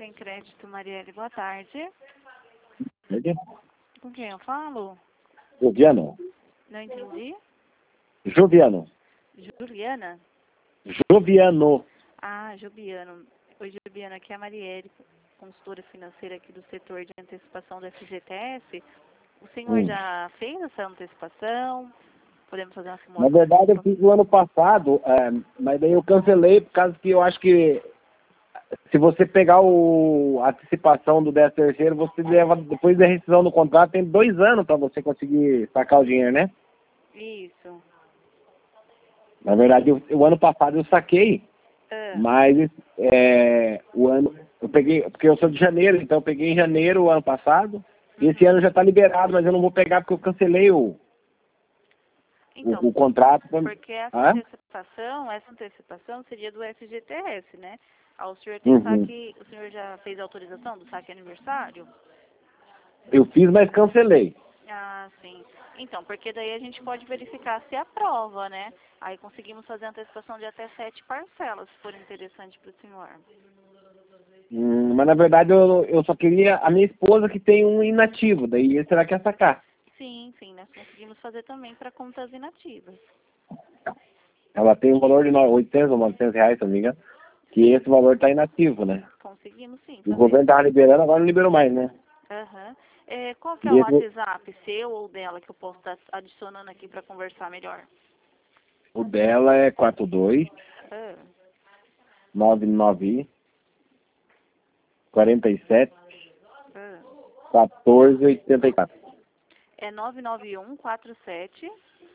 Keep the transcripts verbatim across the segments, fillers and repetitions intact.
Sem Crédito, Marielle, boa tarde. Entende? Com quem eu falo? Joviano. Não entendi. Joviano. Juliana? Joviano. Ah, Juliano. Oi, Juliana, aqui é a Marielle, consultora financeira aqui do setor de antecipação do F G T S. O senhor Hum. já fez essa antecipação? Podemos fazer uma Na simulação? verdade, eu fiz o ano passado, é, mas daí eu cancelei por causa que eu acho que se você pegar o, a antecipação do décimo terceiro, você leva, depois da rescisão do contrato, tem dois anos para você conseguir sacar o dinheiro, né? Isso. Na verdade, eu, o ano passado eu saquei, Ah, mas é, o ano, eu peguei, porque eu sou de janeiro, então eu peguei em janeiro o ano passado, e esse uhum. ano já está liberado, mas eu não vou pegar porque eu cancelei o, Então, o, o contrato. Pra... porque essa Ah? antecipação, essa antecipação seria do F G T S, né? Ah, o senhor tem Uhum. saque, o senhor já fez a autorização do saque aniversário? Eu fiz, mas cancelei. Ah, sim. Então, porque daí a gente pode verificar se aprova, né? Aí conseguimos fazer a antecipação de até sete parcelas, se for interessante para o senhor. Hum, mas na verdade eu, eu só queria a minha esposa que tem um inativo, daí esse ela quer sacar. Sim, sim, nós conseguimos fazer também para contas inativas. Ela tem um valor de no- oitocentos ou novecentos reais, se eu não me engano, que esse valor está inativo, né? Conseguimos sim E o fazer. governo estava liberando, agora não liberou mais, né? Aham. É, qual que é o E esse- WhatsApp, seu ou dela, que eu posso estar adicionando aqui para conversar melhor? o dela é quatro dois Ah, nove nove quarenta e sete ah. quatorze oitenta e quatro. É nove nove um quatro sete.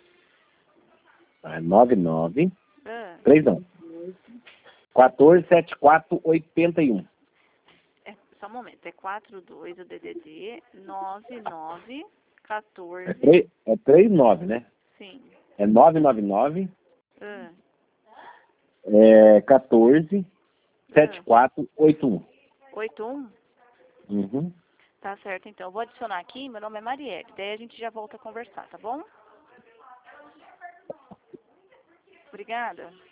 É nove nove Ah, três não. quatorze setenta e quatro oitenta e um. é, só um momento, é quatro dois o D D D, nove nove É quatorze. três é três nove, né? Sim. É nove nove nove Ah, é quatorze setenta e ah. quatro oitenta e um. oito um? Uhum. Tá certo, então. Eu vou adicionar aqui, meu nome é Marielle. Daí a gente já volta a conversar, tá bom? Obrigada.